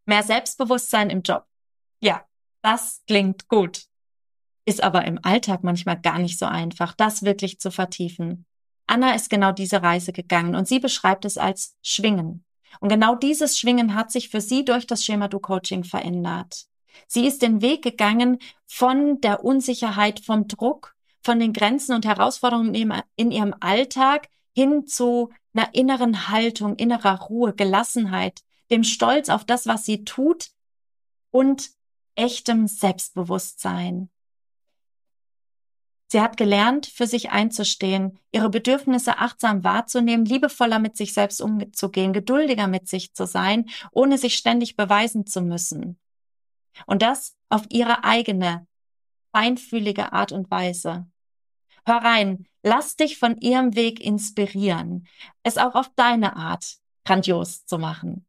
Mehr Selbstbewusstsein im Job. Ja, das klingt gut. Ist aber im Alltag manchmal gar nicht so einfach, das wirklich zu vertiefen. Anna ist genau diese Reise gegangen und sie beschreibt es als Schwingen. Und genau dieses Schwingen hat sich für sie durch das Schema-Du-Coaching verändert. Sie ist den Weg gegangen von der Unsicherheit, vom Druck, von den Grenzen und Herausforderungen in ihrem Alltag hin zu einer inneren Haltung, innerer Ruhe, Gelassenheit, dem Stolz auf das, was sie tut und echtem Selbstbewusstsein. Sie hat gelernt, für sich einzustehen, ihre Bedürfnisse achtsam wahrzunehmen, liebevoller mit sich selbst umzugehen, geduldiger mit sich zu sein, ohne sich ständig beweisen zu müssen. Und das auf ihre eigene, feinfühlige Art und Weise. Hör rein, lass dich von ihrem Weg inspirieren, es auch auf deine Art grandios zu machen.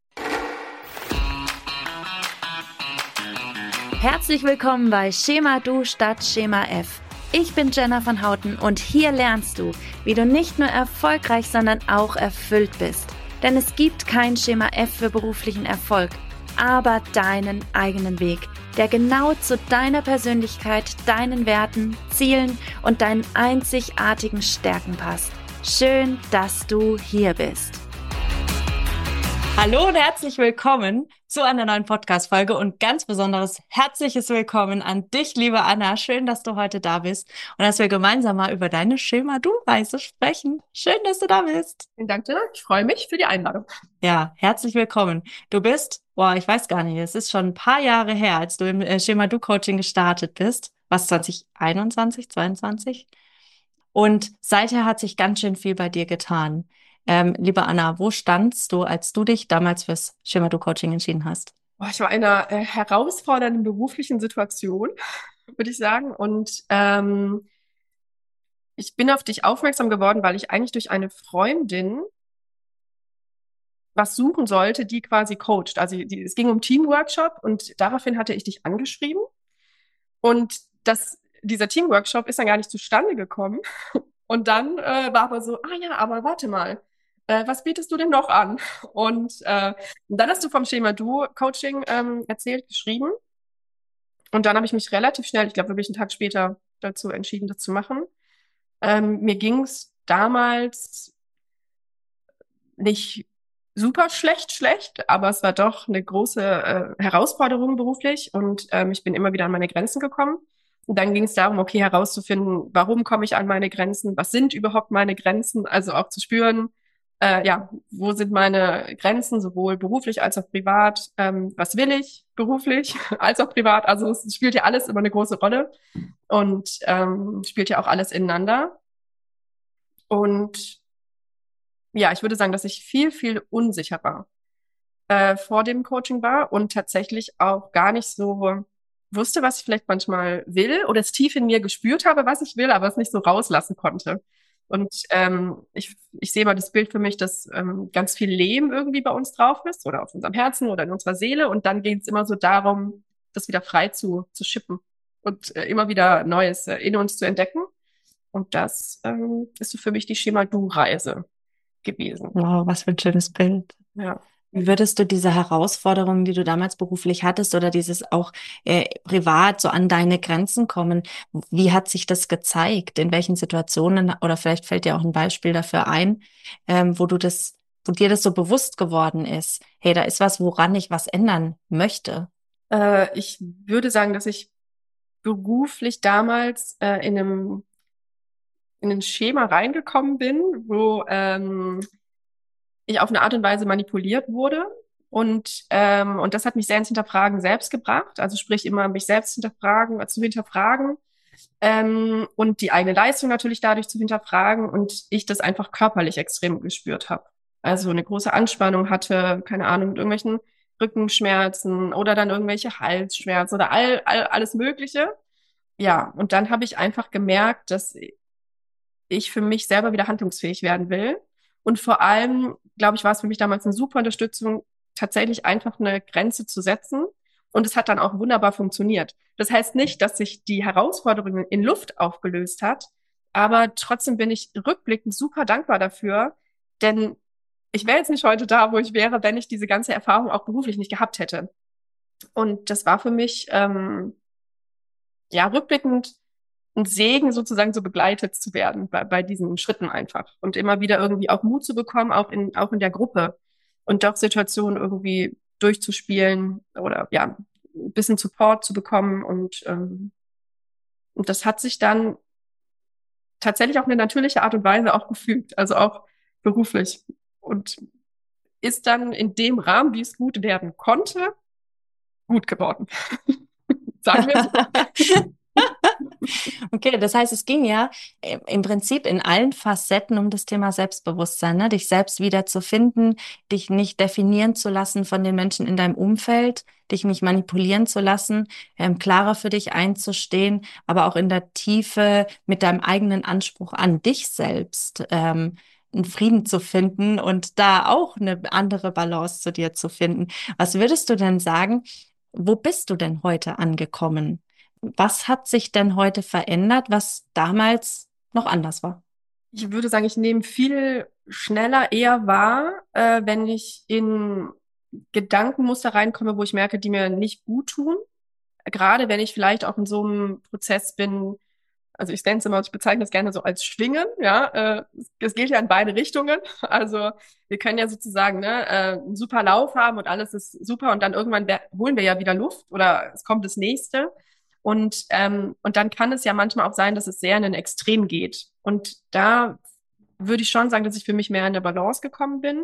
Herzlich willkommen bei Schema Du statt Schema F. Ich bin Jenna von Houten und hier lernst du, wie du nicht nur erfolgreich, sondern auch erfüllt bist. Denn es gibt kein Schema F für beruflichen Erfolg, aber deinen eigenen Weg, der genau zu deiner Persönlichkeit, deinen Werten, Zielen und deinen einzigartigen Stärken passt. Schön, dass du hier bist. Hallo und herzlich willkommen zu einer neuen Podcast-Folge und ganz besonderes herzliches Willkommen an dich, liebe Anna. Schön, dass du heute da bist und dass wir gemeinsam mal über deine Schema-Du-Reise sprechen. Schön, dass du da bist. Vielen Dank, Jenna. Ich freue mich für die Einladung. Ja, herzlich willkommen. Du bist, ich weiß gar nicht, es ist schon ein paar Jahre her, als du im Schema-Du-Coaching gestartet bist. Was, 2021, 22? Und seither hat sich ganz schön viel bei dir getan. Liebe Anna, wo standst du, als du dich damals fürs Schema-Du-Coaching entschieden hast? Ich war in einer herausfordernden beruflichen Situation, würde ich sagen. Und ich bin auf dich aufmerksam geworden, weil ich eigentlich durch eine Freundin was suchen sollte, die quasi coacht. Also es ging um Teamworkshop und daraufhin hatte ich dich angeschrieben. Und dieser Teamworkshop ist dann gar nicht zustande gekommen. Und dann war aber so, ja, aber warte mal, was bietest du denn noch an? Und dann hast du vom Schema Du Coaching erzählt, geschrieben. Und dann habe ich mich relativ schnell, ich glaube wirklich einen Tag später, dazu entschieden, das zu machen. Mir ging es damals nicht super schlecht, aber es war doch eine große Herausforderung beruflich und ich bin immer wieder an meine Grenzen gekommen. Und dann ging es darum, okay, herauszufinden, warum komme ich an meine Grenzen? Was sind überhaupt meine Grenzen? Also auch zu spüren, ja, wo sind meine Grenzen, sowohl beruflich als auch privat? Was will ich beruflich als auch privat? Also es spielt ja alles immer eine große Rolle und spielt ja auch alles ineinander. Und ja, ich würde sagen, dass ich viel unsicherer vor dem Coaching war und tatsächlich auch gar nicht so wusste, was ich vielleicht manchmal will oder es tief in mir gespürt habe, was ich will, aber es nicht so rauslassen konnte. Und ich sehe mal das Bild für mich, dass ganz viel Lehm irgendwie bei uns drauf ist oder auf unserem Herzen oder in unserer Seele. Und dann geht es immer so darum, das wieder frei zu schippen und immer wieder Neues in uns zu entdecken. Und das ist so für mich die Schema-Du-Reise gewesen. Wow, was für ein schönes Bild. Ja. Wie würdest du diese Herausforderungen, die du damals beruflich hattest oder dieses auch privat so an deine Grenzen kommen, wie hat sich das gezeigt? In welchen Situationen oder vielleicht fällt dir auch ein Beispiel dafür ein, wo dir das so bewusst geworden ist? Hey, da ist was, woran ich was ändern möchte. Ich würde sagen, dass ich beruflich damals in ein Schema reingekommen bin, wo ich auf eine Art und Weise manipuliert wurde. Und das hat mich sehr ins Hinterfragen selbst gebracht. Also sprich immer mich selbst zu hinterfragen und die eigene Leistung natürlich dadurch zu hinterfragen und ich das einfach körperlich extrem gespürt habe. Also eine große Anspannung hatte, keine Ahnung, mit irgendwelchen Rückenschmerzen oder dann irgendwelche Halsschmerzen oder alles Mögliche. Ja, und dann habe ich einfach gemerkt, dass ich für mich selber wieder handlungsfähig werden will. Und vor allem, glaube ich, war es für mich damals eine super Unterstützung, tatsächlich einfach eine Grenze zu setzen. Und es hat dann auch wunderbar funktioniert. Das heißt nicht, dass sich die Herausforderung in Luft aufgelöst hat, aber trotzdem bin ich rückblickend super dankbar dafür, denn ich wäre jetzt nicht heute da, wo ich wäre, wenn ich diese ganze Erfahrung auch beruflich nicht gehabt hätte. Und das war für mich, ja, rückblickend ein Segen, sozusagen so begleitet zu werden bei diesen Schritten einfach. Und immer wieder irgendwie auch Mut zu bekommen, auch in der Gruppe. Und doch Situationen irgendwie durchzuspielen oder ja, ein bisschen Support zu bekommen. Und das hat sich dann tatsächlich auf eine natürliche Art und Weise auch gefügt, also auch beruflich. Und ist dann in dem Rahmen, wie es gut werden konnte, gut geworden. Sagen wir so. Okay, das heißt, es ging ja im Prinzip in allen Facetten um das Thema Selbstbewusstsein, ne? Dich selbst wieder zu finden, dich nicht definieren zu lassen von den Menschen in deinem Umfeld, dich nicht manipulieren zu lassen, klarer für dich einzustehen, aber auch in der Tiefe mit deinem eigenen Anspruch an dich selbst, einen Frieden zu finden und da auch eine andere Balance zu dir zu finden. Was würdest du denn sagen? Wo bist du denn heute angekommen? Was hat sich denn heute verändert, was damals noch anders war? Ich würde sagen, ich nehme viel schneller eher wahr, wenn ich in Gedankenmuster reinkomme, wo ich merke, die mir nicht gut tun. Gerade wenn ich vielleicht auch in so einem Prozess bin, also ich nenne es immer, ich bezeichne es gerne so als Schwingen, ja. Es geht ja in beide Richtungen. Also wir können ja sozusagen einen super Lauf haben und alles ist super und dann irgendwann holen wir ja wieder Luft oder es kommt das nächste. Und dann kann es ja manchmal auch sein, dass es sehr in ein Extrem geht. Und da würde ich schon sagen, dass ich für mich mehr in der Balance gekommen bin.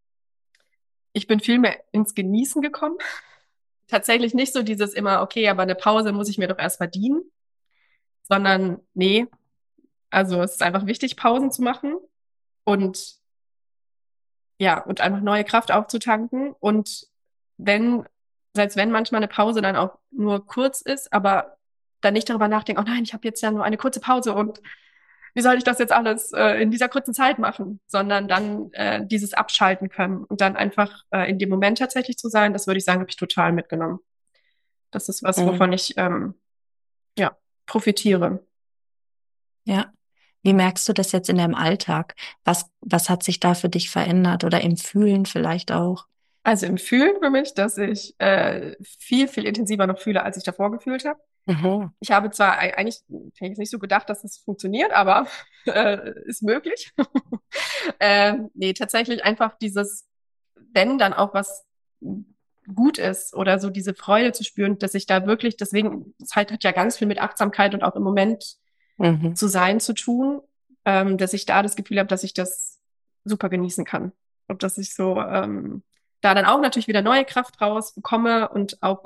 Ich bin viel mehr ins Genießen gekommen. Tatsächlich nicht so dieses immer, okay, aber eine Pause muss ich mir doch erst verdienen, sondern nee, also es ist einfach wichtig, Pausen zu machen und ja, und einfach neue Kraft aufzutanken. Und wenn, selbst wenn manchmal eine Pause dann auch nur kurz ist, aber dann nicht darüber nachdenken, oh nein, ich habe jetzt ja nur eine kurze Pause und wie soll ich das jetzt alles in dieser kurzen Zeit machen, sondern dann dieses Abschalten können und dann einfach in dem Moment tatsächlich zu sein, das würde ich sagen, habe ich total mitgenommen. Das ist was, Mhm. wovon ich ja profitiere. Ja. Wie merkst du das jetzt in deinem Alltag? Was hat sich da für dich verändert oder im Fühlen vielleicht auch? Also im Fühlen für mich, dass ich viel, viel intensiver noch fühle, als ich davor gefühlt habe. Mhm. Ich habe zwar eigentlich hätte ich nicht so gedacht, dass das funktioniert, aber ist möglich. Nee, tatsächlich einfach dieses, wenn dann auch was gut ist oder so diese Freude zu spüren, dass ich da wirklich, deswegen, Zeit hat ja ganz viel mit Achtsamkeit und auch im Moment Mhm. zu sein zu tun, dass ich da das Gefühl habe, dass ich das super genießen kann. Und dass ich so da dann auch natürlich wieder neue Kraft raus bekomme und auch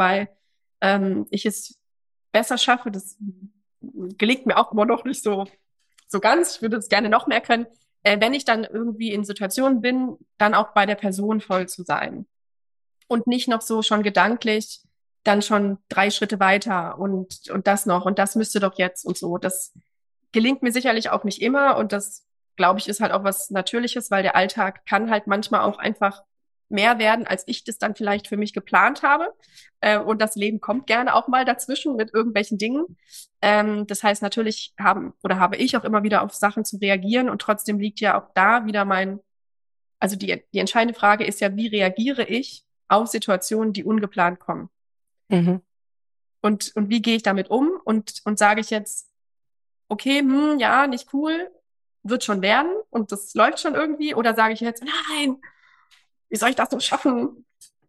ich es besser schaffe, das gelingt mir auch immer noch nicht so ganz. Ich würde es gerne noch mehr können. Wenn ich dann irgendwie in Situationen bin, dann auch bei der Person voll zu sein. Und nicht noch so schon gedanklich dann schon 3 Schritte weiter und das noch und das müsste doch jetzt und so. Das gelingt mir sicherlich auch nicht immer und das, glaube ich, ist halt auch was Natürliches, weil der Alltag kann halt manchmal auch einfach mehr werden, als ich das dann vielleicht für mich geplant habe. Und das Leben kommt gerne auch mal dazwischen mit irgendwelchen Dingen. Das heißt, natürlich habe ich auch immer wieder auf Sachen zu reagieren und trotzdem liegt ja auch da wieder also die entscheidende Frage ist ja, wie reagiere ich auf Situationen, die ungeplant kommen? Mhm. Und wie gehe ich damit um? Und sage ich jetzt, okay, ja, nicht cool, wird schon werden und das läuft schon irgendwie? Oder sage ich jetzt, nein, wie soll ich das noch schaffen?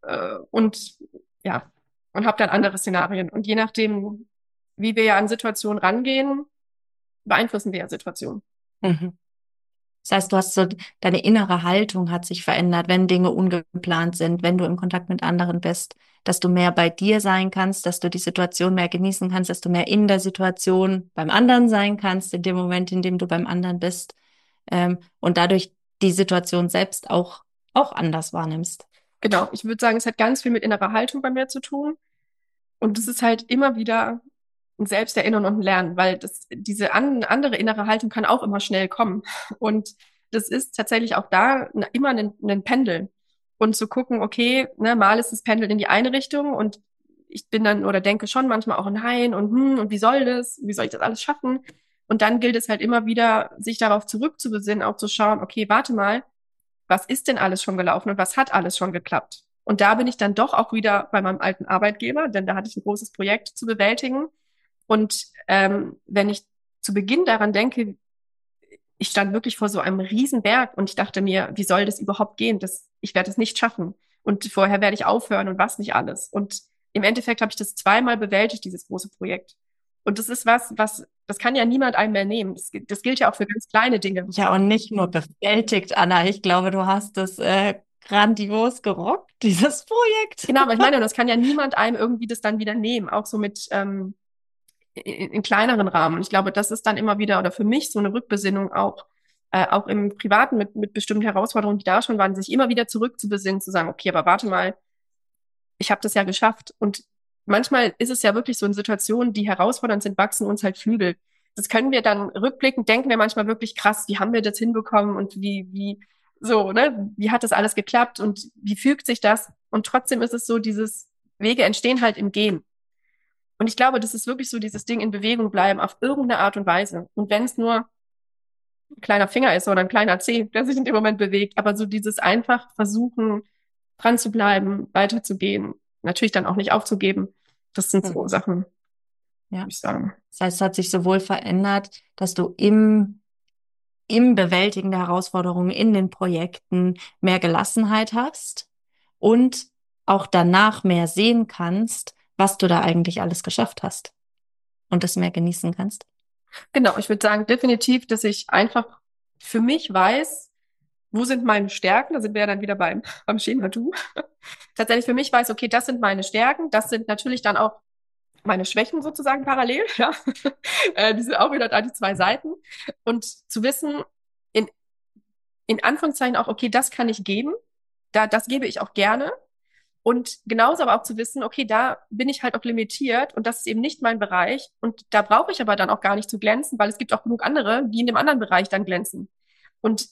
Und ja, und habe dann andere Szenarien. Und je nachdem, wie wir ja an Situationen rangehen, beeinflussen wir ja Situationen. Mhm. Das heißt, du hast so, deine innere Haltung hat sich verändert, wenn Dinge ungeplant sind, wenn du im Kontakt mit anderen bist, dass du mehr bei dir sein kannst, dass du die Situation mehr genießen kannst, dass du mehr in der Situation beim anderen sein kannst, in dem Moment, in dem du beim anderen bist, und dadurch die Situation selbst auch anders wahrnimmst. Genau, ich würde sagen, es hat ganz viel mit innerer Haltung bei mir zu tun. Und es ist halt immer wieder ein Selbsterinnern und ein Lernen, weil diese andere innere Haltung kann auch immer schnell kommen. Und das ist tatsächlich auch da immer ein Pendeln. Und zu gucken, okay, ne, mal ist das Pendel in die eine Richtung und ich bin dann oder denke schon manchmal auch nein und wie soll das? Wie soll ich das alles schaffen? Und dann gilt es halt immer wieder, sich darauf zurückzubesinnen, auch zu schauen, okay, warte mal, was ist denn alles schon gelaufen und was hat alles schon geklappt? Und da bin ich dann doch auch wieder bei meinem alten Arbeitgeber, denn da hatte ich ein großes Projekt zu bewältigen. Und wenn ich zu Beginn daran denke, ich stand wirklich vor so einem Riesenberg und ich dachte mir, wie soll das überhaupt gehen? Ich werde es nicht schaffen. Und vorher werde ich aufhören und was nicht alles. Und im Endeffekt habe ich das zweimal bewältigt, dieses große Projekt. Und das ist das kann ja niemand einem mehr nehmen. Das gilt ja auch für ganz kleine Dinge. Ja, und nicht nur bewältigt, Anna. Ich glaube, du hast es grandios gerockt, dieses Projekt. Genau, aber ich meine, das kann ja niemand einem irgendwie das dann wieder nehmen, auch so mit in kleineren Rahmen. Und ich glaube, das ist dann immer wieder, oder für mich so eine Rückbesinnung auch im Privaten mit bestimmten Herausforderungen, die da schon waren, sich immer wieder zurückzubesinnen, zu sagen, okay, aber warte mal, ich habe das ja geschafft. Und manchmal ist es ja wirklich so in Situationen, die herausfordernd sind, wachsen uns halt Flügel. Das können wir dann rückblickend, denken wir manchmal wirklich krass, wie haben wir das hinbekommen und so, ne, wie hat das alles geklappt und wie fügt sich das? Und trotzdem ist es so, dieses Wege entstehen halt im Gehen. Und ich glaube, das ist wirklich so dieses Ding in Bewegung bleiben auf irgendeine Art und Weise. Und wenn es nur ein kleiner Finger ist oder ein kleiner Zeh, der sich in dem Moment bewegt, aber so dieses einfach versuchen, dran zu bleiben, weiterzugehen, natürlich dann auch nicht aufzugeben. Das sind so Mhm. Sachen, würde Ja. ich sagen. Das heißt, es hat sich sowohl verändert, dass du im Bewältigen der Herausforderungen in den Projekten mehr Gelassenheit hast und auch danach mehr sehen kannst, was du da eigentlich alles geschafft hast und es mehr genießen kannst. Genau, ich würde sagen, definitiv, dass ich einfach für mich weiß, wo sind meine Stärken? Da sind wir ja dann wieder beim Schema Du. Tatsächlich für mich weiß, okay, das sind meine Stärken, das sind natürlich dann auch meine Schwächen sozusagen parallel, ja. Die sind auch wieder da, die zwei Seiten. Und zu wissen, in, in Anführungszeichen auch, okay, das kann ich geben, das gebe ich auch gerne. Und genauso aber auch zu wissen, okay, da bin ich halt auch limitiert und das ist eben nicht mein Bereich. Und da brauche ich aber dann auch gar nicht zu glänzen, weil es gibt auch genug andere, die in dem anderen Bereich dann glänzen. Und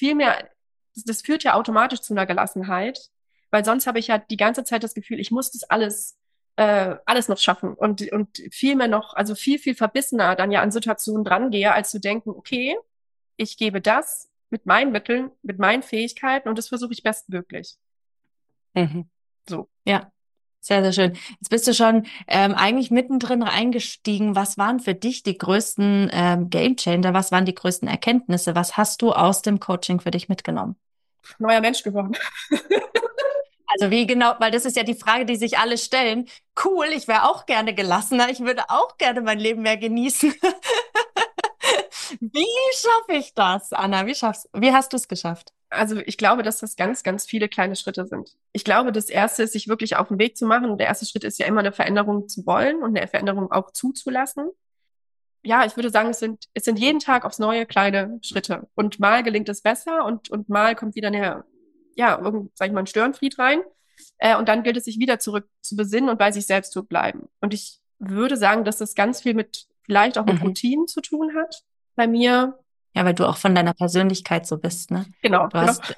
das führt ja automatisch zu einer Gelassenheit, weil sonst habe ich ja die ganze Zeit das Gefühl, ich muss das alles noch schaffen und viel mehr noch, also viel, viel verbissener dann ja an Situationen drangehe, als zu denken, okay, ich gebe das mit meinen Mitteln, mit meinen Fähigkeiten und das versuche ich bestmöglich. Mhm. So. Ja, sehr, sehr schön. Jetzt bist du schon eigentlich mittendrin eingestiegen. Was waren für dich die größten Gamechanger? Was waren die größten Erkenntnisse? Was hast du aus dem Coaching für dich mitgenommen? Neuer Mensch geworden. Also wie genau, weil das ist ja die Frage, die sich alle stellen. Cool, ich wäre auch gerne gelassener. Ich würde auch gerne mein Leben mehr genießen. Wie schaffe ich das, Anna? Wie hast du es geschafft? Also ich glaube, dass das ganz, ganz viele kleine Schritte sind. Ich glaube, das Erste ist, sich wirklich auf den Weg zu machen. Und der erste Schritt ist ja immer eine Veränderung zu wollen und eine Veränderung auch zuzulassen. Ja, ich würde sagen, es sind jeden Tag aufs Neue kleine Schritte. Und mal gelingt es besser und mal kommt wieder sag ich mal, ein Störenfried rein. Und dann gilt es, sich wieder zurück zu besinnen und bei sich selbst zu bleiben. Und ich würde sagen, dass das ganz viel vielleicht auch mit Mhm. Routinen zu tun hat. Bei mir, Ja, weil du auch von deiner Persönlichkeit so bist, ne? genau, Du genau. hast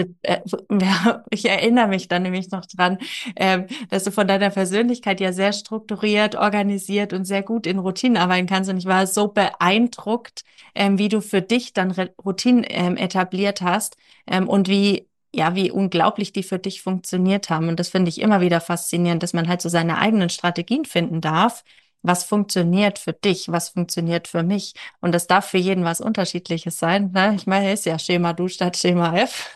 ja, ich erinnere mich da nämlich noch dran, dass du von deiner Persönlichkeit ja sehr strukturiert, organisiert und sehr gut in Routinen arbeiten kannst. Und ich war so beeindruckt, wie du für dich dann Routinen etabliert hast, und wie unglaublich die für dich funktioniert haben. Und das finde ich immer wieder faszinierend, dass man halt so seine eigenen Strategien finden darf. Was funktioniert für dich? Was funktioniert für mich? Und das darf für jeden was Unterschiedliches sein. Ne? Ich meine, ist ja Schema Du statt Schema F.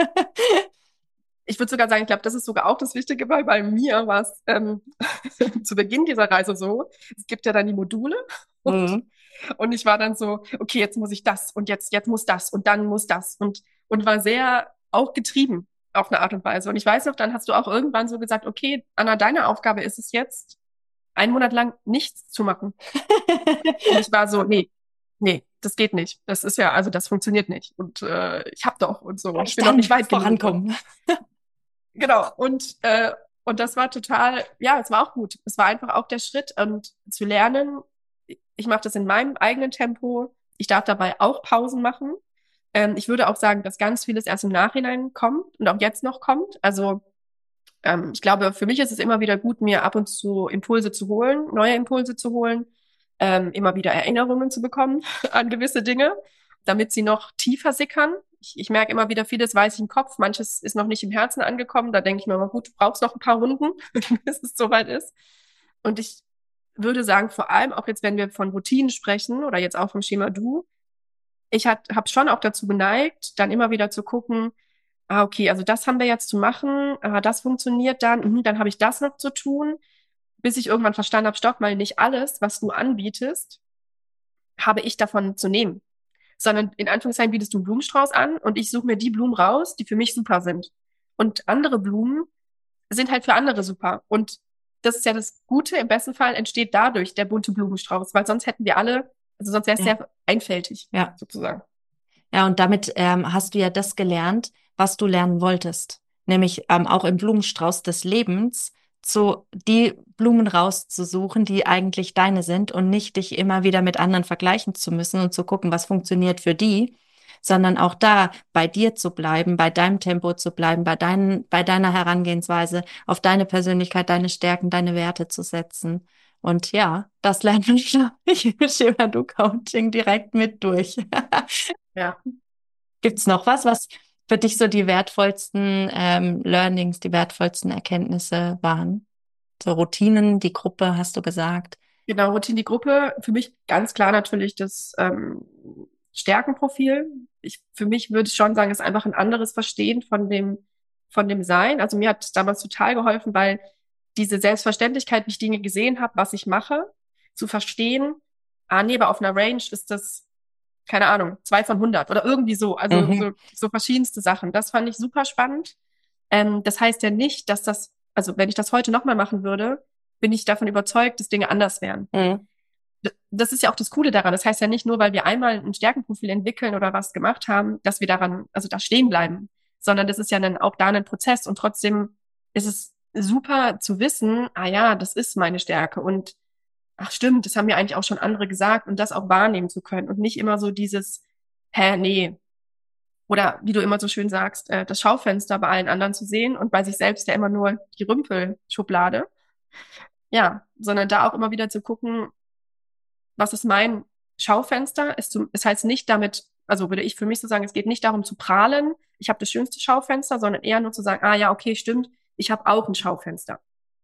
Ich würde sogar sagen, ich glaube, das ist sogar auch das Wichtige, weil bei mir war es zu Beginn dieser Reise so, es gibt ja dann die Module Mhm. und ich war dann so, okay, jetzt muss ich das und jetzt muss das und dann muss das und war sehr auch getrieben auf eine Art und Weise. Und ich weiß noch, dann hast du auch irgendwann so gesagt, okay, Anna, deine Aufgabe ist es jetzt, einen Monat lang nichts zu machen. Und ich war so, nee, das geht nicht. Das ist ja, also das funktioniert nicht. Und ich hab doch und so. Und ich Ich bin noch dann nicht weit genug. Und vorankommen. genau. Und das war total, ja, es war auch gut. Es war einfach auch der Schritt und zu lernen, ich mache das in meinem eigenen Tempo. Ich darf dabei auch Pausen machen. Ich würde auch sagen, dass ganz vieles erst im Nachhinein kommt und auch jetzt noch kommt. Also ich glaube, für mich ist es immer wieder gut, mir ab und zu Impulse zu holen, neue Impulse zu holen, immer wieder Erinnerungen zu bekommen an gewisse Dinge, damit sie noch tiefer sickern. Ich merke immer wieder, vieles weiß ich im Kopf, manches ist noch nicht im Herzen angekommen. Da denke ich mir immer, gut, du brauchst noch ein paar Runden, bis es soweit ist. Und ich würde sagen, vor allem auch jetzt, wenn wir von Routinen sprechen oder jetzt auch vom Schema Du, ich habe schon auch dazu geneigt, dann immer wieder zu gucken, okay, also das haben wir jetzt zu machen, das funktioniert dann, dann habe ich das noch zu tun, bis ich irgendwann verstanden habe, stopp mal, nicht alles, was du anbietest, habe ich davon zu nehmen, sondern in Anführungszeichen bietest du einen Blumenstrauß an und ich suche mir die Blumen raus, die für mich super sind. Und andere Blumen sind halt für andere super. Und das ist ja das Gute, im besten Fall entsteht dadurch der bunte Blumenstrauß, weil sonst hätten wir alle, also sonst wäre es Ja, sehr einfältig, ja. sozusagen. Ja, und damit hast du ja das gelernt, was du lernen wolltest. Nämlich auch im Blumenstrauß des Lebens die Blumen rauszusuchen, die eigentlich deine sind und nicht dich immer wieder mit anderen vergleichen zu müssen und zu gucken, was funktioniert für die, sondern auch da bei dir zu bleiben, bei deinem Tempo zu bleiben, bei deiner Herangehensweise, auf deine Persönlichkeit, deine Stärken, deine Werte zu setzen. Und ja, das lernt man, glaube ich, im Schema Du Coaching direkt mit durch. Ja. Gibt's noch was für dich so die wertvollsten Learnings, die wertvollsten Erkenntnisse waren? So Routinen, die Gruppe, hast du gesagt. Genau, Routine, die Gruppe. Für mich ganz klar natürlich das Stärkenprofil. Für mich würde ich schon sagen, ist einfach ein anderes Verstehen von dem Sein. Also mir hat damals total geholfen, weil diese Selbstverständlichkeit, wie ich Dinge gesehen habe, was ich mache, zu verstehen, nee, aber auf einer Range ist das, keine Ahnung, 2 von 100 oder irgendwie so. Also Mhm. so verschiedenste Sachen. Das fand ich super spannend. Das heißt ja nicht, dass also wenn ich das heute nochmal machen würde, bin ich davon überzeugt, dass Dinge anders wären. Mhm. Das ist ja auch das Coole daran. Das heißt ja nicht nur, weil wir einmal ein Stärkenprofil entwickeln oder was gemacht haben, dass wir daran, also da stehen bleiben, sondern das ist ja dann auch da ein Prozess und trotzdem ist es super zu wissen, ja, das ist meine Stärke und ach stimmt, das haben mir eigentlich auch schon andere gesagt und das auch wahrnehmen zu können und nicht immer so dieses, nee. Oder wie du immer so schön sagst, das Schaufenster bei allen anderen zu sehen und bei sich selbst ja immer nur die Rümpelschublade. Ja, sondern da auch immer wieder zu gucken, was ist mein Schaufenster? Es heißt nicht damit, also würde ich für mich so sagen, es geht nicht darum zu prahlen, ich habe das schönste Schaufenster, sondern eher nur zu sagen, ja, okay, stimmt, ich habe auch ein Schaufenster.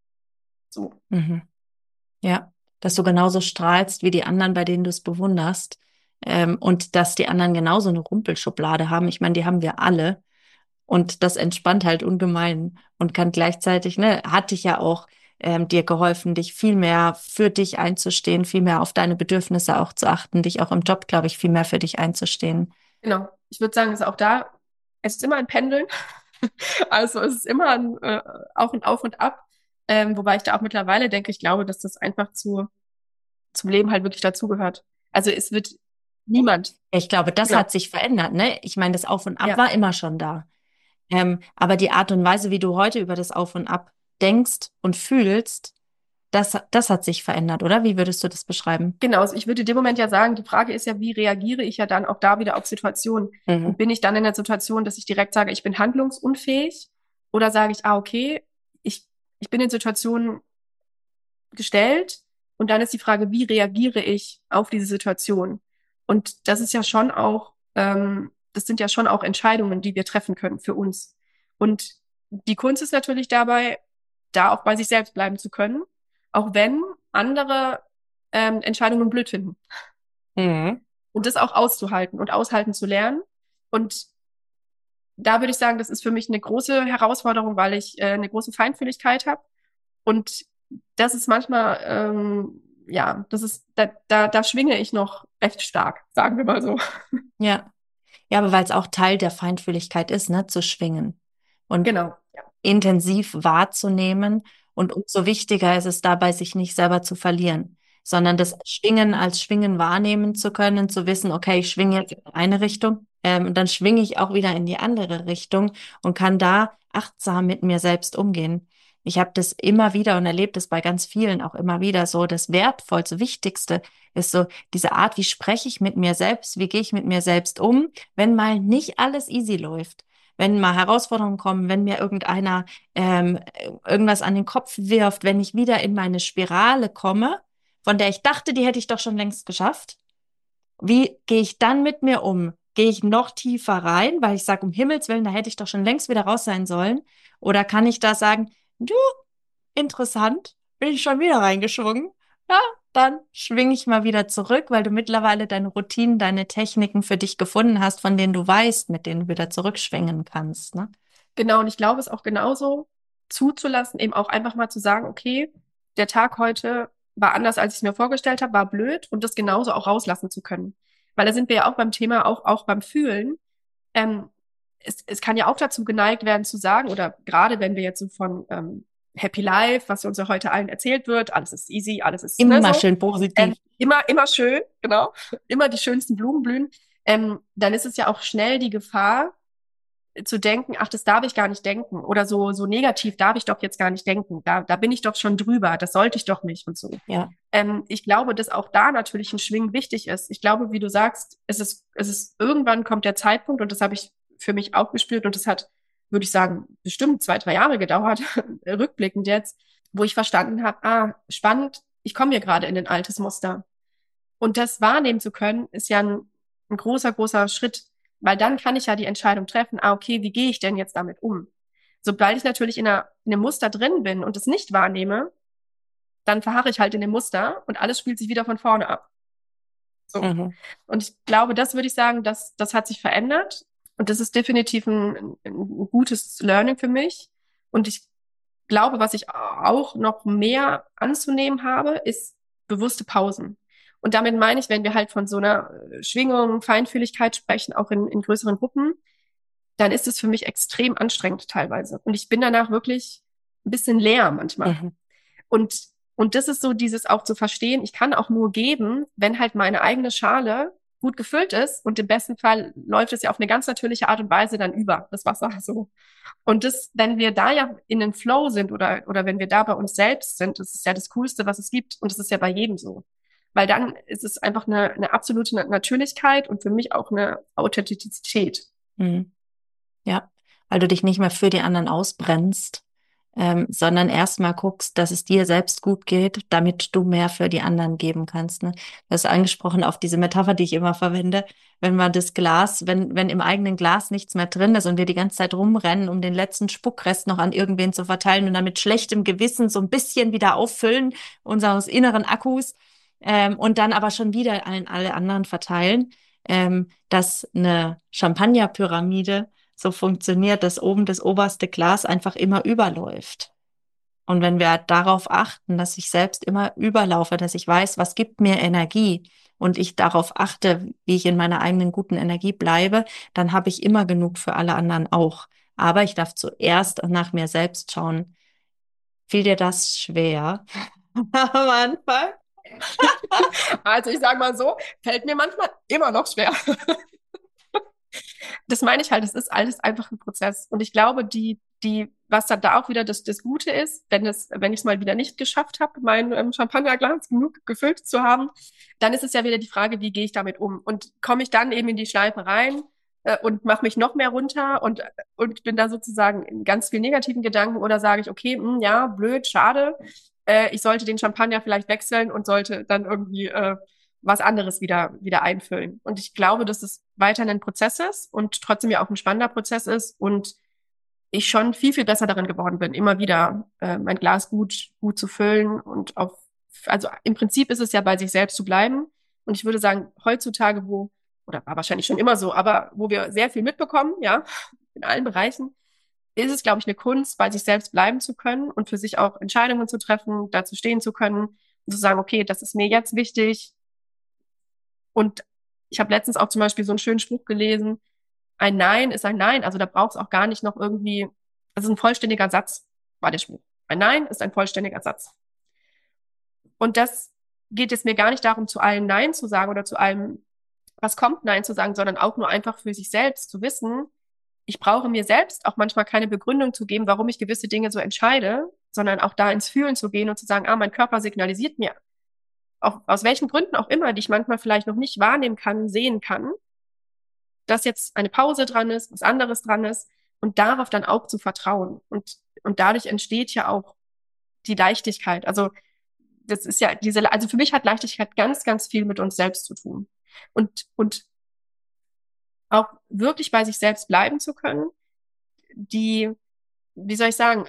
So, Mhm. Ja, dass du genauso strahlst wie die anderen, bei denen du es bewunderst. Und dass die anderen genauso eine Rumpelschublade haben. Ich meine, die haben wir alle. Und das entspannt halt ungemein und kann gleichzeitig, ne, hat dich ja auch dir geholfen, dich viel mehr für dich einzustehen, viel mehr auf deine Bedürfnisse auch zu achten, dich auch im Job, glaube ich, viel mehr für dich einzustehen. genau. Ich würde sagen, es ist auch da, es ist immer ein Pendeln. Also es ist immer auch ein Auf und Ab. Wobei ich da auch mittlerweile denke, ich glaube, dass das einfach zum Leben halt wirklich dazugehört. Also es wird niemand, Ich glaube, das genau, hat sich verändert, ne? Ich meine, das Auf und Ab ja, war immer schon da. Aber die Art und Weise, wie du heute über das Auf und Ab denkst und fühlst, das hat sich verändert, oder? Wie würdest du das beschreiben? genau. Also ich würde in dem Moment ja sagen, die Frage ist ja, wie reagiere ich ja dann auch da wieder auf Situationen? Und Mhm. bin ich dann in der Situation, dass ich direkt sage, ich bin handlungsunfähig? Oder sage ich, okay, ich, ich bin in Situationen gestellt und dann ist die Frage, wie reagiere ich auf diese Situation? Und das ist ja schon auch, das sind ja schon auch Entscheidungen, die wir treffen können für uns. Und die Kunst ist natürlich dabei, da auch bei sich selbst bleiben zu können, auch wenn andere Entscheidungen blöd finden. Mhm. Und das auch auszuhalten und aushalten zu lernen. Und da würde ich sagen, das ist für mich eine große Herausforderung, weil ich eine große Feinfühligkeit habe. Und das ist manchmal, ja, da schwinge ich noch recht stark, sagen wir mal so. Ja. Ja, aber weil es auch Teil der Feinfühligkeit ist, ne, zu schwingen und Genau. Ja. intensiv wahrzunehmen. Und umso wichtiger ist es dabei, sich nicht selber zu verlieren, sondern das Schwingen als Schwingen wahrnehmen zu können, zu wissen, okay, ich schwinge jetzt in eine Richtung, und dann schwinge ich auch wieder in die andere Richtung und kann da achtsam mit mir selbst umgehen. Ich habe das immer wieder und erlebe das bei ganz vielen auch immer wieder so. Das Wertvollste, Wichtigste ist so diese Art, wie spreche ich mit mir selbst, wie gehe ich mit mir selbst um, wenn mal nicht alles easy läuft, wenn mal Herausforderungen kommen, wenn mir irgendeiner irgendwas an den Kopf wirft, wenn ich wieder in meine Spirale komme, von der ich dachte, die hätte ich doch schon längst geschafft. Wie gehe ich dann mit mir um? gehe ich noch tiefer rein, weil ich sage, um Himmels Willen, da hätte ich doch schon längst wieder raus sein sollen? Oder kann ich da sagen, du, interessant, bin ich schon wieder reingeschwungen? Ja, dann schwinge ich mal wieder zurück, weil du mittlerweile deine Routinen, deine Techniken für dich gefunden hast, von denen du weißt, mit denen du wieder zurückschwingen kannst, ne? Genau, und ich glaube, es auch genauso zuzulassen, eben auch einfach mal zu sagen, okay, der Tag heute war anders, als ich es mir vorgestellt habe, war blöd und das genauso auch rauslassen zu können. Weil da sind wir ja auch beim Thema, auch beim Fühlen. Ähm, es kann ja auch dazu geneigt werden zu sagen, oder gerade wenn wir jetzt so von Happy Life, was uns ja heute allen erzählt wird, alles ist easy, alles ist ne, Immer so, schön positiv. immer schön, genau, immer die schönsten Blumen blühen, dann ist es ja auch schnell die Gefahr, zu denken, ach, das darf ich gar nicht denken oder so negativ darf ich doch jetzt gar nicht denken. Da bin ich doch schon drüber, das sollte ich doch nicht und so. Ja. Ich glaube, dass auch da natürlich ein Schwingen wichtig ist. Ich glaube, wie du sagst, es ist irgendwann kommt der Zeitpunkt und das habe ich für mich auch gespürt und das hat, würde ich sagen, bestimmt 2, 3 Jahre gedauert, rückblickend jetzt, wo ich verstanden habe, spannend, ich komme hier gerade in ein altes Muster. Und das wahrnehmen zu können, ist ja ein großer, großer Schritt, weil dann kann ich ja die Entscheidung treffen, okay, wie gehe ich denn jetzt damit um? Sobald ich natürlich in einem Muster drin bin und es nicht wahrnehme, dann verharre ich halt in dem Muster und alles spielt sich wieder von vorne ab. So. Mhm. Und ich glaube, das würde ich sagen, das hat sich verändert. Und das ist definitiv ein gutes Learning für mich. Und ich glaube, was ich auch noch mehr anzunehmen habe, ist bewusste Pausen. Und damit meine ich, wenn wir halt von so einer Schwingung, Feinfühligkeit sprechen, auch in größeren Gruppen, dann ist es für mich extrem anstrengend teilweise. Und ich bin danach wirklich ein bisschen leer manchmal. Mhm. Und das ist so dieses auch zu verstehen, ich kann auch nur geben, wenn halt meine eigene Schale gut gefüllt ist und im besten Fall läuft es ja auf eine ganz natürliche Art und Weise dann über, das Wasser so. Und das, wenn wir da ja in den Flow sind oder wenn wir da bei uns selbst sind, das ist ja das Coolste, was es gibt und das ist ja bei jedem so. Weil dann ist es einfach eine absolute Natürlichkeit und für mich auch eine Authentizität. Mhm. Ja, weil du dich nicht mehr für die anderen ausbrennst, sondern erstmal guckst, dass es dir selbst gut geht, damit du mehr für die anderen geben kannst. Ne? Du hast angesprochen auf diese Metapher, die ich immer verwende, wenn man das Glas, wenn im eigenen Glas nichts mehr drin ist und wir die ganze Zeit rumrennen, um den letzten Spuckrest noch an irgendwen zu verteilen und dann mit schlechtem Gewissen so ein bisschen wieder auffüllen unseres inneren Akkus, und dann aber schon wieder an alle anderen verteilen, dass eine Champagnerpyramide so funktioniert, dass oben das oberste Glas einfach immer überläuft. Und wenn wir darauf achten, dass ich selbst immer überlaufe, dass ich weiß, was gibt mir Energie und ich darauf achte, wie ich in meiner eigenen guten Energie bleibe, dann habe ich immer genug für alle anderen auch. Aber ich darf zuerst nach mir selbst schauen. Fiel dir das schwer am Anfang? Also ich sage mal so, fällt mir manchmal immer noch schwer. Das meine ich halt, es ist alles einfach ein Prozess. Und ich glaube, was dann da auch wieder das Gute ist, wenn ich es mal wieder nicht geschafft habe, mein Champagnerglas genug gefüllt zu haben, dann ist es ja wieder die Frage, wie gehe ich damit um? Und komme ich dann eben in die Schleife rein und mache mich noch mehr runter und bin da sozusagen in ganz viel negativen Gedanken oder sage ich, okay, ja, blöd, schade, ich sollte den Champagner vielleicht wechseln und sollte dann irgendwie was anderes wieder einfüllen. Und ich glaube, dass es weiterhin ein Prozess ist und trotzdem ja auch ein spannender Prozess ist und ich schon viel, viel besser darin geworden bin, immer wieder mein Glas gut zu füllen und also im Prinzip ist es ja bei sich selbst zu bleiben. Und ich würde sagen, heutzutage, oder war wahrscheinlich schon immer so, aber wo wir sehr viel mitbekommen, ja, in allen Bereichen, ist es, glaube ich, eine Kunst, bei sich selbst bleiben zu können und für sich auch Entscheidungen zu treffen, dazu stehen zu können und zu sagen, okay, das ist mir jetzt wichtig, und ich habe letztens auch zum Beispiel so einen schönen Spruch gelesen, ein Nein ist ein Nein, also da braucht es auch gar nicht noch irgendwie, das ist ein vollständiger Satz, war der Spruch. Ein Nein ist ein vollständiger Satz. Und das geht es mir gar nicht darum, zu allem Nein zu sagen oder zu allem, was kommt, Nein zu sagen, sondern auch nur einfach für sich selbst zu wissen, ich brauche mir selbst auch manchmal keine Begründung zu geben, warum ich gewisse Dinge so entscheide, sondern auch da ins Fühlen zu gehen und zu sagen, mein Körper signalisiert mir, auch aus welchen Gründen auch immer, die ich manchmal vielleicht noch nicht wahrnehmen kann, sehen kann, dass jetzt eine Pause dran ist, was anderes dran ist und darauf dann auch zu vertrauen. Und dadurch entsteht ja auch die Leichtigkeit. Also das ist ja also für mich hat Leichtigkeit ganz, ganz viel mit uns selbst zu tun. Und auch wirklich bei sich selbst bleiben zu können, die, wie soll ich sagen,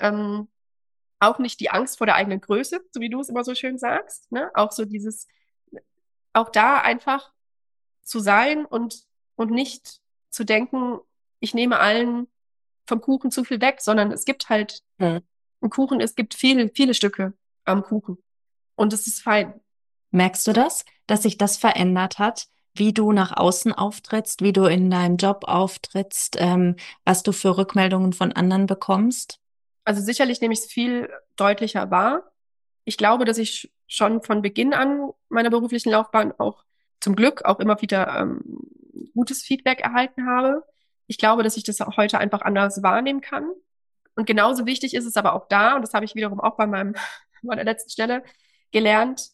auch nicht die Angst vor der eigenen Größe, so wie du es immer so schön sagst, ne? Auch so dieses, auch da einfach zu sein und nicht zu denken, ich nehme allen vom Kuchen zu viel weg, sondern es gibt halt Hm. einen Kuchen, es gibt viele, viele Stücke am Kuchen und es ist fein. Merkst du das, dass sich das verändert hat, wie du nach außen auftrittst, wie du in deinem Job auftrittst, was du für Rückmeldungen von anderen bekommst? Also sicherlich nehme ich es viel deutlicher wahr. Ich glaube, dass ich schon von Beginn an meiner beruflichen Laufbahn auch zum Glück auch immer wieder gutes Feedback erhalten habe. Ich glaube, dass ich das auch heute einfach anders wahrnehmen kann. Und genauso wichtig ist es aber auch da, und das habe ich wiederum auch bei meiner letzten Stelle gelernt,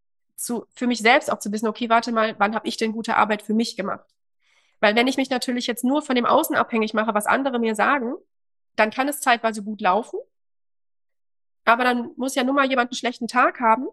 für mich selbst auch zu wissen, okay, warte mal, wann habe ich denn gute Arbeit für mich gemacht? Weil wenn ich mich natürlich jetzt nur von dem Außen abhängig mache, was andere mir sagen, dann kann es zeitweise gut laufen, aber dann muss ja nur mal jemand einen schlechten Tag haben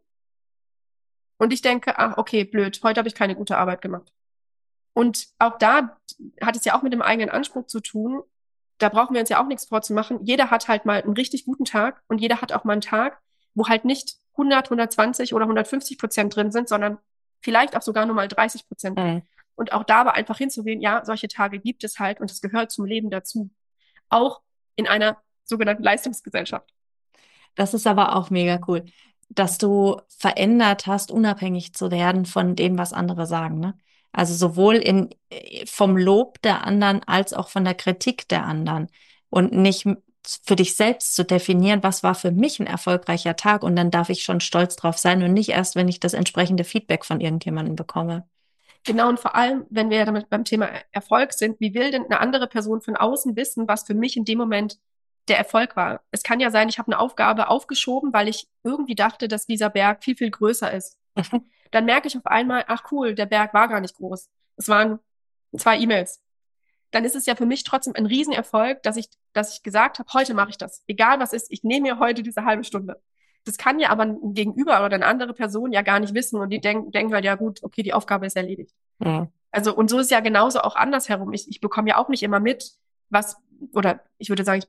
und ich denke, ach, okay, blöd, heute habe ich keine gute Arbeit gemacht. Und auch da hat es ja auch mit dem eigenen Anspruch zu tun. Da brauchen wir uns ja auch nichts vorzumachen. Jeder hat halt mal einen richtig guten Tag und jeder hat auch mal einen Tag, wo halt nicht 100, 120 oder 150% drin sind, sondern vielleicht auch sogar nur mal 30%. Hm. Und auch da aber einfach hinzugehen, ja, solche Tage gibt es halt und es gehört zum Leben dazu. Auch in einer sogenannten Leistungsgesellschaft. Das ist aber auch mega cool, dass du verändert hast, unabhängig zu werden von dem, was andere sagen, ne? Also sowohl vom Lob der anderen als auch von der Kritik der anderen und nicht für dich selbst zu definieren, was war für mich ein erfolgreicher Tag und dann darf ich schon stolz drauf sein und nicht erst, wenn ich das entsprechende Feedback von irgendjemandem bekomme. Genau, und vor allem, wenn wir ja damit beim Thema Erfolg sind, wie will denn eine andere Person von außen wissen, was für mich in dem Moment der Erfolg war? Es kann ja sein, ich habe eine Aufgabe aufgeschoben, weil ich irgendwie dachte, dass dieser Berg viel, viel größer ist. Dann merke ich auf einmal, ach cool, der Berg war gar nicht groß. Es waren 2 E-Mails. Dann ist es ja für mich trotzdem ein Riesenerfolg, dass ich gesagt habe, heute mache ich das. Egal was ist, ich nehme mir heute diese halbe Stunde. Das kann ja aber ein Gegenüber oder eine andere Person ja gar nicht wissen und die denken halt, ja gut, okay, die Aufgabe ist erledigt. Ja. Also, und so ist ja genauso auch andersherum. Ich bekomme ja auch nicht immer mit, was, oder ich würde sagen,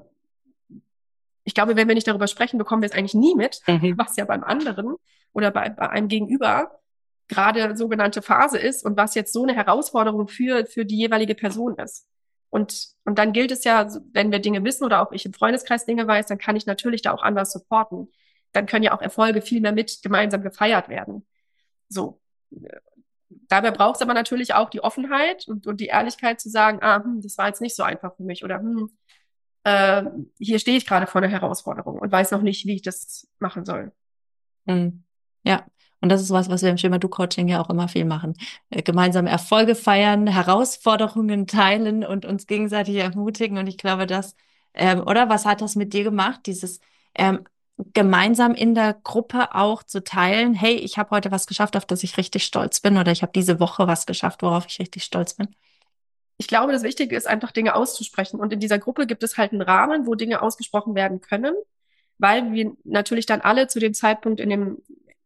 ich glaube, wenn wir nicht darüber sprechen, bekommen wir es eigentlich nie mit, Mhm. was ja beim anderen oder bei einem Gegenüber gerade sogenannte Phase ist und was jetzt so eine Herausforderung für die jeweilige Person ist. Und dann gilt es ja, wenn wir Dinge wissen oder auch ich im Freundeskreis Dinge weiß, dann kann ich natürlich da auch anders supporten. Dann können ja auch Erfolge viel mehr mit gemeinsam gefeiert werden. So. Dabei braucht es aber natürlich auch die Offenheit und die Ehrlichkeit zu sagen, das war jetzt nicht so einfach für mich oder äh, hier stehe ich gerade vor einer Herausforderung und weiß noch nicht, wie ich das machen soll. Mhm. Ja, und das ist was, was wir im Schema Du Coaching ja auch immer viel machen. Gemeinsam Erfolge feiern, Herausforderungen teilen und uns gegenseitig ermutigen. Und ich glaube, oder was hat das mit dir gemacht, dieses gemeinsam in der Gruppe auch zu teilen, hey, ich habe heute was geschafft, auf das ich richtig stolz bin, oder ich habe diese Woche was geschafft, worauf ich richtig stolz bin. Ich glaube, das Wichtige ist einfach Dinge auszusprechen. Und in dieser Gruppe gibt es halt einen Rahmen, wo Dinge ausgesprochen werden können, weil wir natürlich dann alle zu dem Zeitpunkt in dem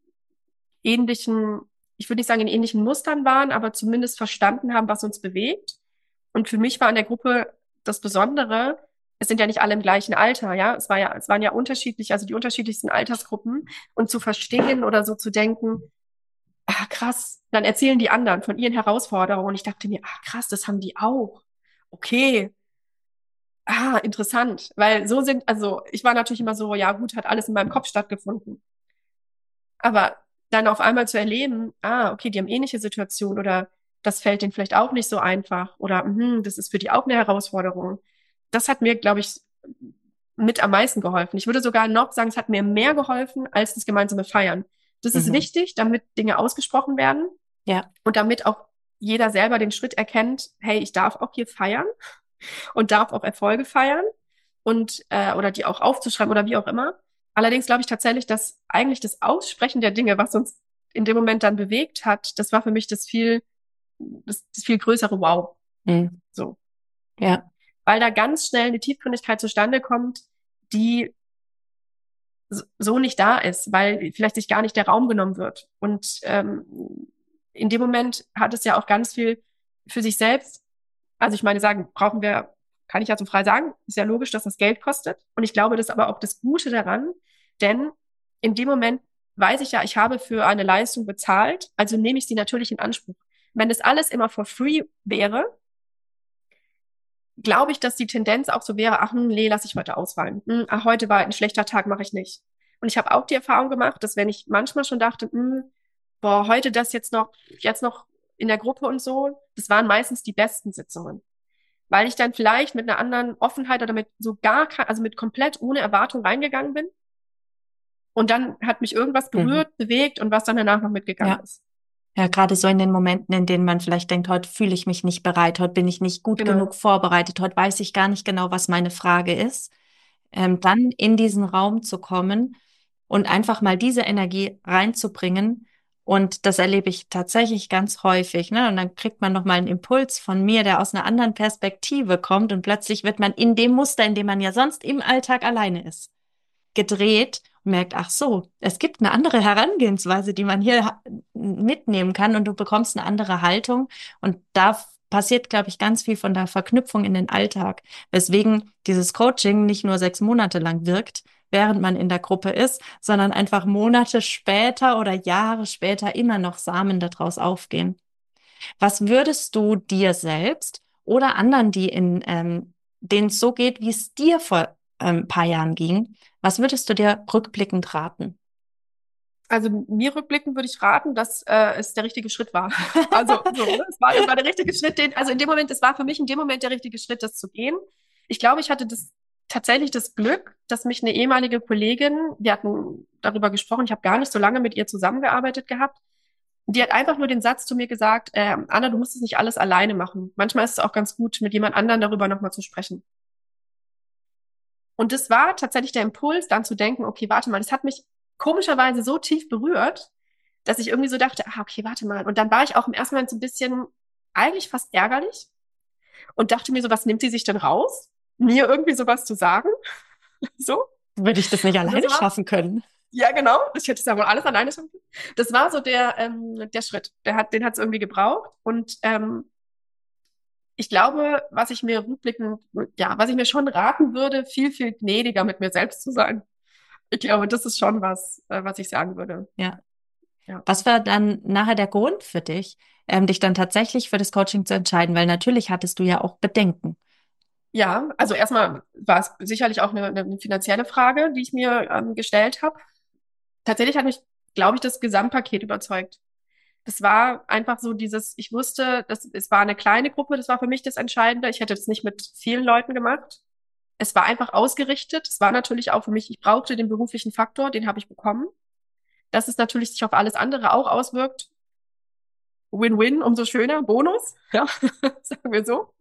ähnlichen, ich würde nicht sagen in ähnlichen Mustern waren, aber zumindest verstanden haben, was uns bewegt. Und für mich war in der Gruppe das Besondere, es sind ja nicht alle im gleichen Alter, ja. Es waren ja unterschiedlich, also die unterschiedlichsten Altersgruppen. Und zu verstehen oder so zu denken, ah, krass, dann erzählen die anderen von ihren Herausforderungen. Und ich dachte mir, ah, krass, das haben die auch. Okay. Ah, interessant. Weil also ich war natürlich immer so, ja gut, hat alles in meinem Kopf stattgefunden. Aber dann auf einmal zu erleben, okay, die haben ähnliche Situationen oder das fällt denen vielleicht auch nicht so einfach oder das ist für die auch eine Herausforderung. Das hat mir, glaube ich, mit am meisten geholfen. Ich würde sogar noch sagen, es hat mir mehr geholfen als das gemeinsame Feiern. Das ist Mhm. wichtig, damit Dinge ausgesprochen werden Ja. und damit auch jeder selber den Schritt erkennt, hey, ich darf auch hier feiern und darf auch Erfolge feiern und oder die auch aufzuschreiben oder wie auch immer. Allerdings glaube ich tatsächlich, dass eigentlich das Aussprechen der Dinge, was uns in dem Moment dann bewegt hat, das war für mich das viel größere Wow. Mhm. So. Ja. Weil da ganz schnell eine Tiefgründigkeit zustande kommt, die so nicht da ist, weil vielleicht sich gar nicht der Raum genommen wird. Und in dem Moment hat es ja auch ganz viel für sich selbst Also ich meine, kann ich ja so frei sagen, ist ja logisch, dass das Geld kostet. Und ich glaube, das ist aber auch das Gute daran, denn in dem Moment weiß ich ja, ich habe für eine Leistung bezahlt, also nehme ich sie natürlich in Anspruch. Wenn das alles immer for free wäre, glaube ich, dass die Tendenz auch so wäre, ach, nee, lass ich heute ausfallen. Ach, heute war ein schlechter Tag, mache ich nicht. Und ich habe auch die Erfahrung gemacht, dass wenn ich manchmal schon dachte, boah, heute das jetzt noch in der Gruppe und so, das waren meistens die besten Sitzungen. Weil ich dann vielleicht mit einer anderen Offenheit oder mit so also mit komplett ohne Erwartung reingegangen bin. Und dann hat mich irgendwas Mhm. berührt, bewegt und was dann danach noch mitgegangen Ja. ist. Ja, gerade so in den Momenten, in denen man vielleicht denkt, heute fühle ich mich nicht bereit, heute bin ich nicht gut genug Genau. vorbereitet, heute weiß ich gar nicht genau, was meine Frage ist, dann in diesen Raum zu kommen und einfach mal diese Energie reinzubringen. Und das erlebe ich tatsächlich ganz häufig, ne? Und dann kriegt man nochmal einen Impuls von mir, der aus einer anderen Perspektive kommt und plötzlich wird man in dem Muster, in dem man ja sonst im Alltag alleine ist, gedreht und merkt, ach so, es gibt eine andere Herangehensweise, die man hier mitnehmen kann und du bekommst eine andere Haltung. Und da passiert, glaube ich, ganz viel von der Verknüpfung in den Alltag, weswegen dieses Coaching nicht nur 6 Monate lang wirkt, während man in der Gruppe ist, sondern einfach Monate später oder Jahre später immer noch Samen daraus aufgehen. Was würdest du dir selbst oder anderen, denen es so geht, wie es dir vor ein paar Jahren ging, was würdest du dir rückblickend raten? Also mir rückblickend würde ich raten, dass es der richtige Schritt war. Also so, ne? Es war der richtige Schritt, also in dem Moment, es war für mich in dem Moment der richtige Schritt, das zu gehen. Ich glaube, ich hatte tatsächlich das Glück, dass mich eine ehemalige Kollegin, wir hatten darüber gesprochen, ich habe gar nicht so lange mit ihr zusammengearbeitet gehabt, die hat einfach nur den Satz zu mir gesagt, Anna, du musst es nicht alles alleine machen. Manchmal ist es auch ganz gut, mit jemand anderem darüber nochmal zu sprechen. Und das war tatsächlich der Impuls, dann zu denken, okay, warte mal, das hat mich komischerweise so tief berührt, dass ich irgendwie so dachte, okay, warte mal. Und dann war ich auch im ersten Moment so ein bisschen eigentlich fast ärgerlich und dachte mir so, was nimmt sie sich denn raus? Mir irgendwie sowas zu sagen? So. Würde ich das nicht Und das alleine war, schaffen können? ja, genau. Ich hätte es ja wohl alles alleine schaffen können. Das war so der Schritt. Den hat es irgendwie gebraucht. Und ich glaube, was ich mir schon raten würde, viel, viel gnädiger mit mir selbst zu sein. Ich glaube, das ist schon was ich sagen würde. Ja. Ja. Was war dann nachher der Grund für dich, dich dann tatsächlich für das Coaching zu entscheiden? Weil natürlich hattest du ja auch Bedenken. Ja, also erstmal war es sicherlich auch eine finanzielle Frage, die ich mir gestellt habe. Tatsächlich hat mich, glaube ich, das Gesamtpaket überzeugt. Das war einfach so ich wusste, es war eine kleine Gruppe, das war für mich das Entscheidende. Ich hätte es nicht mit vielen Leuten gemacht. Es war einfach ausgerichtet. Es war natürlich auch für mich, ich brauchte den beruflichen Faktor, den habe ich bekommen. Dass es natürlich sich auf alles andere auch auswirkt. Win-win, umso schöner. Bonus, ja, sagen wir so.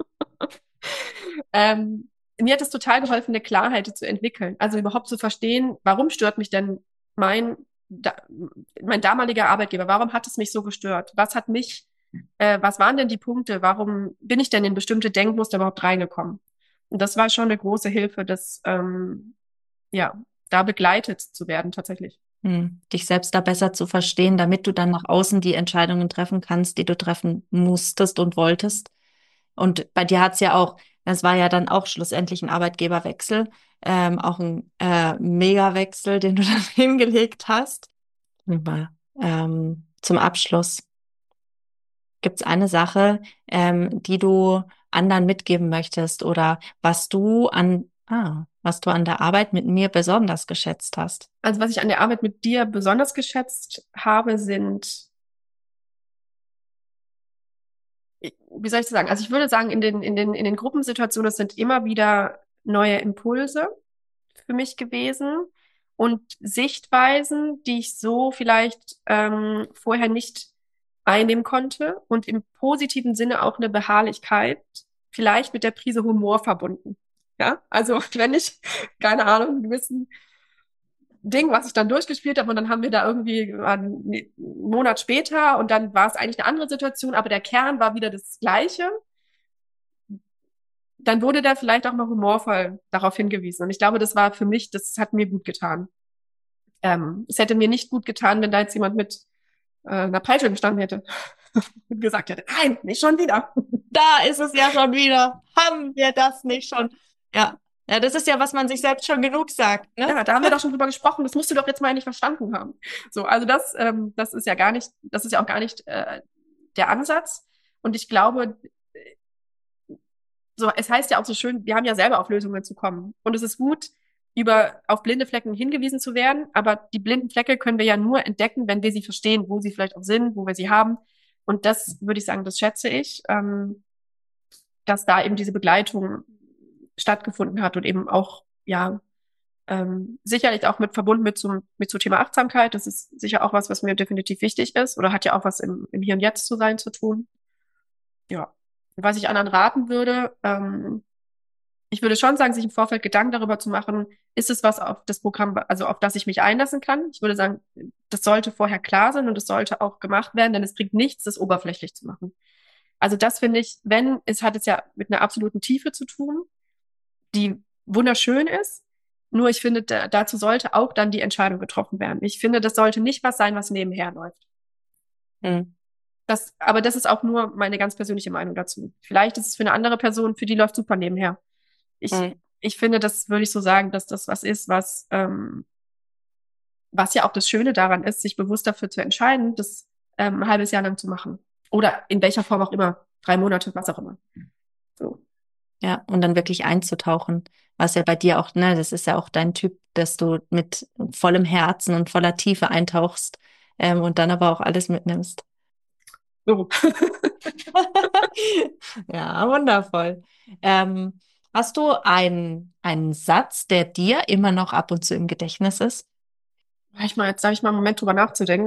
Ähm, Mir hat es total geholfen, eine Klarheit zu entwickeln. Also überhaupt zu verstehen, warum stört mich denn da, mein damaliger Arbeitgeber? Warum hat es mich so gestört? Was waren denn die Punkte? Warum bin ich denn in bestimmte Denkmuster überhaupt reingekommen? Und das war schon eine große Hilfe, ja, da begleitet zu werden tatsächlich. Dich selbst da besser zu verstehen, damit du dann nach außen die Entscheidungen treffen kannst, die du treffen musstest und wolltest. Und bei dir hat's ja auch, das war ja dann auch schlussendlich ein Arbeitgeberwechsel, auch ein Megawechsel, den du dann hingelegt hast. Aber, zum Abschluss, gibt's eine Sache, die du anderen mitgeben möchtest oder was du an der Arbeit mit mir besonders geschätzt hast? Also was ich an der Arbeit mit dir besonders geschätzt habe, wie soll ich das sagen? Also ich würde sagen, in den Gruppensituationen, es sind immer wieder neue Impulse für mich gewesen und Sichtweisen, die ich so vielleicht vorher nicht einnehmen konnte und im positiven Sinne auch eine Beharrlichkeit, vielleicht mit der Prise Humor verbunden. Ja, also wenn ich, keine Ahnung, einen gewissen Ding, was ich dann durchgespielt habe und dann haben wir da irgendwie einen Monat später und dann war es eigentlich eine andere Situation, aber der Kern war wieder das Gleiche. Dann wurde da vielleicht auch mal humorvoll darauf hingewiesen. Und ich glaube, das hat mir gut getan. Es hätte mir nicht gut getan, wenn da jetzt jemand mit einer Peitsche gestanden hätte. und gesagt hätte, nein, nicht schon wieder. Da ist es ja schon wieder. Haben wir das nicht schon? Ja. Ja, das ist ja, was man sich selbst schon genug sagt, ne? Ja, da haben wir doch schon drüber gesprochen, das musst du doch jetzt mal nicht verstanden haben. So, also das ist ja gar nicht, das ist ja auch gar nicht der Ansatz. Und ich glaube, so, es heißt ja auch so schön, wir haben ja selber auf Lösungen zu kommen. Und es ist gut, auf blinde Flecken hingewiesen zu werden, aber die blinden Flecke können wir ja nur entdecken, wenn wir sie verstehen, wo sie vielleicht auch sind, wo wir sie haben. Und das würde ich sagen, das schätze ich, dass da eben diese Begleitung stattgefunden hat und eben auch, ja, sicherlich auch verbunden mit zum Thema Achtsamkeit. Das ist sicher auch was mir definitiv wichtig ist oder hat ja auch was im Hier und Jetzt zu sein zu tun. Ja. Und was ich anderen raten würde, ich würde schon sagen, sich im Vorfeld Gedanken darüber zu machen, ist es was auf das Programm, also auf das ich mich einlassen kann? Ich würde sagen, das sollte vorher klar sein und es sollte auch gemacht werden, denn es bringt nichts, das oberflächlich zu machen. Also das finde ich, hat es ja mit einer absoluten Tiefe zu tun, die wunderschön ist. Nur ich finde, dazu sollte auch dann die Entscheidung getroffen werden. Ich finde, das sollte nicht was sein, was nebenher läuft. Mhm. Aber das ist auch nur meine ganz persönliche Meinung dazu. Vielleicht ist es für eine andere Person, für die läuft super nebenher. Ich finde, das würde ich so sagen, dass das was ist, was ja auch das Schöne daran ist, sich bewusst dafür zu entscheiden, das ein halbes Jahr lang zu machen. Oder in welcher Form auch immer. 3 Monate, was auch immer. So. Ja, und dann wirklich einzutauchen, was ja bei dir auch, ne, das ist ja auch dein Typ, dass du mit vollem Herzen und voller Tiefe eintauchst, und dann aber auch alles mitnimmst. So. Ja, wundervoll. Hast du einen Satz, der dir immer noch ab und zu im Gedächtnis ist? Jetzt darf ich mal einen Moment drüber nachzudenken.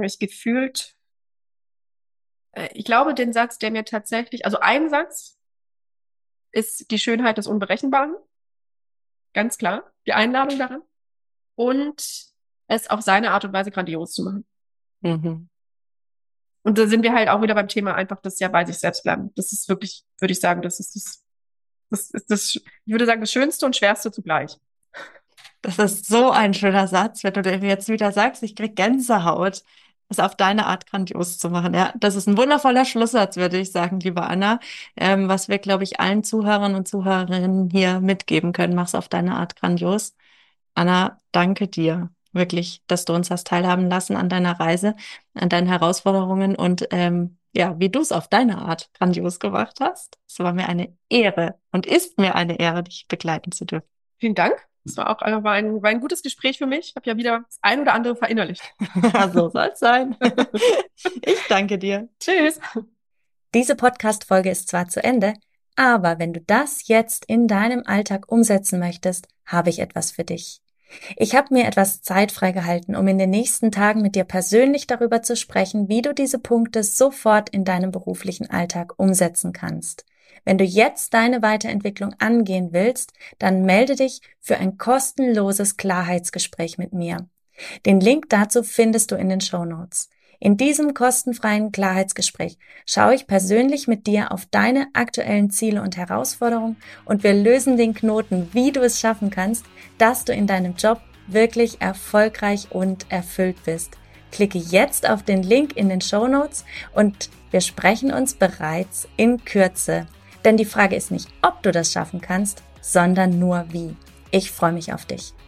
Ich glaube, den Satz, der mir tatsächlich, also ein Satz ist die Schönheit des Unberechenbaren. Ganz klar. Die Einladung daran. Und es auf seine Art und Weise grandios zu machen. Mhm. Und da sind wir halt auch wieder beim Thema einfach das ja bei sich selbst bleiben. Das ist wirklich, würde ich sagen, ich würde sagen, das Schönste und Schwerste zugleich. Das ist so ein schöner Satz, wenn du den jetzt wieder sagst, ich krieg Gänsehaut, es auf deine Art grandios zu machen. Ja, das ist ein wundervoller Schlusssatz, würde ich sagen, liebe Anna, was wir, glaube ich, allen Zuhörern und Zuhörerinnen hier mitgeben können. Mach's auf deine Art grandios. Anna, danke dir wirklich, dass du uns hast teilhaben lassen an deiner Reise, an deinen Herausforderungen und ja, wie du es auf deine Art grandios gemacht hast. Es war mir eine Ehre und ist mir eine Ehre, dich begleiten zu dürfen. Vielen Dank. Das war auch war ein gutes Gespräch für mich. Ich habe ja wieder das ein oder andere verinnerlicht. So soll's sein. Ich danke dir. Tschüss. Diese Podcast-Folge ist zwar zu Ende, aber wenn du das jetzt in deinem Alltag umsetzen möchtest, habe ich etwas für dich. Ich habe mir etwas Zeit freigehalten, um in den nächsten Tagen mit dir persönlich darüber zu sprechen, wie du diese Punkte sofort in deinem beruflichen Alltag umsetzen kannst. Wenn du jetzt deine Weiterentwicklung angehen willst, dann melde dich für ein kostenloses Klarheitsgespräch mit mir. Den Link dazu findest du in den Shownotes. In diesem kostenfreien Klarheitsgespräch schaue ich persönlich mit dir auf deine aktuellen Ziele und Herausforderungen und wir lösen den Knoten, wie du es schaffen kannst, dass du in deinem Job wirklich erfolgreich und erfüllt bist. Klicke jetzt auf den Link in den Shownotes und wir sprechen uns bereits in Kürze. Denn die Frage ist nicht, ob du das schaffen kannst, sondern nur wie. Ich freue mich auf dich.